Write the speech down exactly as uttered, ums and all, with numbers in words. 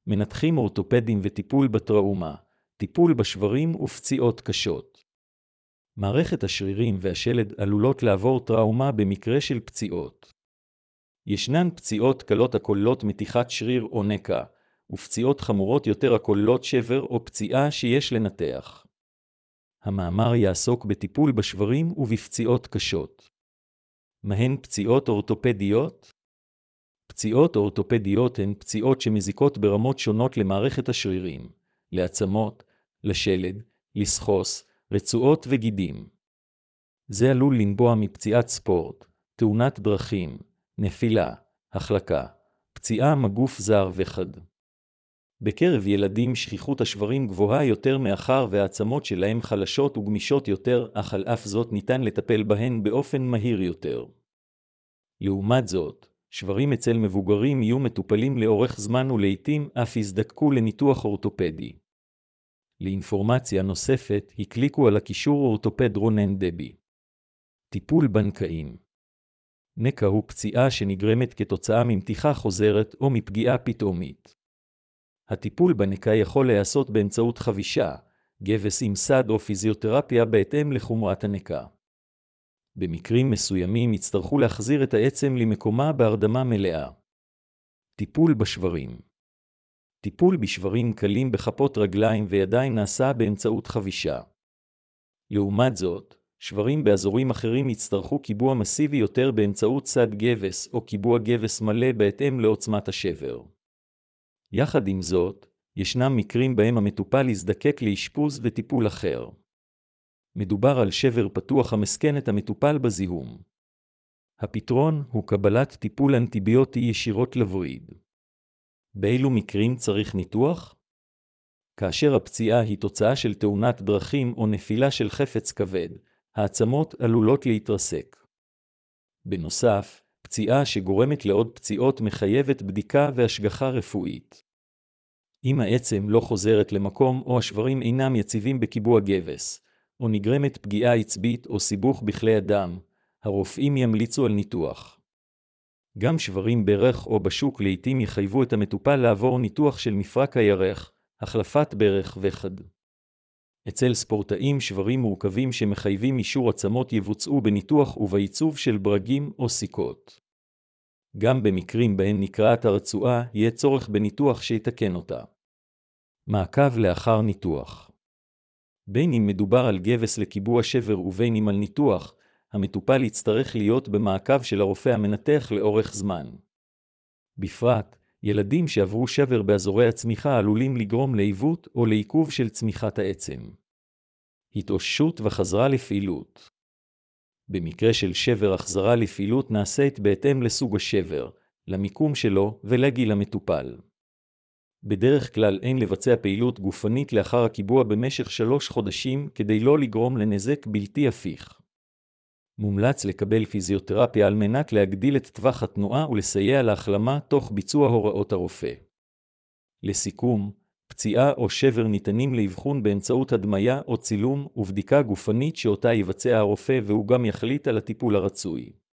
מנתחים אורתופדים וטיפול בטראומה, טיפול בשברים ופציעות קשות. מערכת השרירים והשלד עלולות לעבור טראומה במקרה של פציעות. ישנן פציעות קלות הכוללות מתיחת שריר או נקע, ופציעות חמורות יותר הכוללות שבר או פציעה שיש לנתח. המאמר יעסוק בטיפול בשברים ובפציעות קשות. מהן פציעות אורתופדיות? פציעות אורתופדיות הן פציעות שמזיקות ברמות שונות למערכת השרירים, לעצמות, לשלד, לסחוס, רצועות וגידים. זה עלול לנבוע מפציעת ספורט, תאונת דרכים, נפילה, החלקה, פציעה מגוף זר וחד. בקרב ילדים שכיחות השברים גבוהה יותר מאחר והעצמות שלהם חלשות וגמישות יותר, אך על אף זאת ניתן לטפל בהן באופן מהיר יותר. לעומת זאת, שברים אצל מבוגרים יהיו מטופלים לאורך זמן ולעיתים אף יזדקקו לניתוח אורתופדי. לאינפורמציה נוספת, הקליקו על הקישור אורתופד רונן דבי. טיפול בנקאים. נקע הוא פציעה שנגרמת כתוצאה ממתיחה חוזרת או מפגיעה פתאומית. הטיפול בנקע יכול להיעשות באמצעות חבישה, גבס עם סד או פיזיותרפיה בהתאם לחומרת הנקע. במקרים מסוימים יצטרכו להחזיר את העצם למקומה בהרדמה מלאה. טיפול בשברים. טיפול בשברים קלים בכפות רגליים וידיים נעשה באמצעות חבישה. לעומת זאת, שברים באזורים אחרים יצטרכו קיבוע מסיבי יותר באמצעות סד גבס או קיבוע גבס מלא בהתאם לעוצמת השבר. יחד עם זאת, ישנם מקרים בהם המטופל יזדקק לאשפוז וטיפול אחר. מדובר על שבר פתוח המסכן את המטופל בזיהום. הפתרון הוא קבלת טיפול אנטיביוטי ישירות לווריד. באילו מקרים צריך ניתוח? כאשר הפציעה היא תוצאה של תאונת דרכים או נפילה של חפץ כבד, העצמות עלולות להתרסק. בנוסף, פציעה שגורמת לעוד פציעות מחייבת בדיקה והשגחה רפואית. אם העצם לא חוזרת למקום או השברים אינם יציבים בקיבוע גבס, או נגרמת פגיעה עצבית או סיבוך בכלי הדם, הרופאים ימליצו על ניתוח. גם שברים ברך או בשוק לעתים יחייבו את המטופל לעבור ניתוח של מפרק הירך, החלפת ברך וחד. אצל ספורטאים שברים מורכבים שמחייבים אישור עצמות יבוצעו בניתוח ובעיצוב של ברגים או סיכות. גם במקרים בהם נקרעת הרצועה יהיה צורך בניתוח שיתקן אותה. מעקב לאחר ניתוח. בין אם מדובר על גבס לקיבוע שבר ובין אם על ניתוח, המטופל יצטרך להיות במעקב של הרופא המנתח לאורך זמן. בפרט, ילדים שעברו שבר באזורי הצמיחה עלולים לגרום לעיוות או לעיכוב של צמיחת העצם. התאוששות וחזרה לפעילות. במקרה של שבר, החזרה לפעילות נעשית בהתאם לסוג השבר, למיקום שלו ולגיל המטופל. בדרך כלל אין לבצע פעילות גופנית לאחר הקיבוע במשך שלוש חודשים כדי לא לגרום לנזק בלתי הפיך. מומלץ לקבל פיזיותרפיה על מנת להגדיל את טווח התנועה ולסייע להחלמה תוך ביצוע הוראות הרופא. לסיכום, פציעה או שבר ניתנים לאבחון באמצעות הדמיה או צילום ובדיקה גופנית שאותה יבצע הרופא והוא גם יחליט על הטיפול הרצוי.